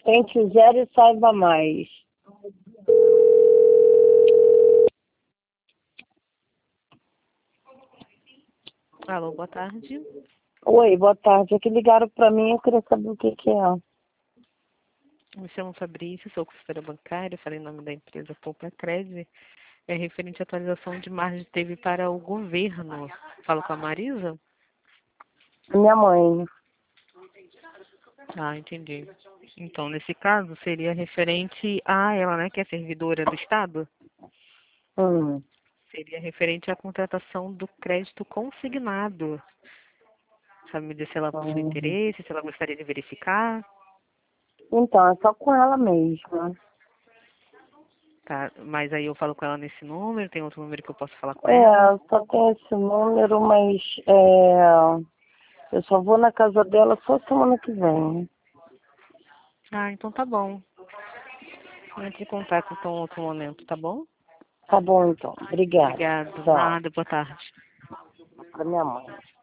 Tente zero e saiba mais. Alô, boa tarde. Oi, boa tarde. Aqui ligaram para mim, eu queria saber o que é. Me chamo Fabrício, sou consultora bancária, falei em nome da empresa Poupa Cred. É referente à atualização de margem que teve para o governo. Falo com a Marisa? Minha mãe. Ah, entendi. Então, nesse caso, seria referente a ela, né, que é servidora do Estado? Hum. Seria referente à contratação do crédito consignado. Sabe me dizer se ela possui Hum. interesse, se ela gostaria de verificar? Então, é só com ela mesma. Tá, mas aí eu falo com ela nesse número, tem outro número que eu posso falar com ela? É, só tem esse número, mas eu só vou na casa dela só semana que vem. Ah, então tá bom. Entre em contato então em outro momento, tá bom? Tá bom, então. Obrigada. Obrigado. Tchau. Nada, boa tarde. Para minha mãe.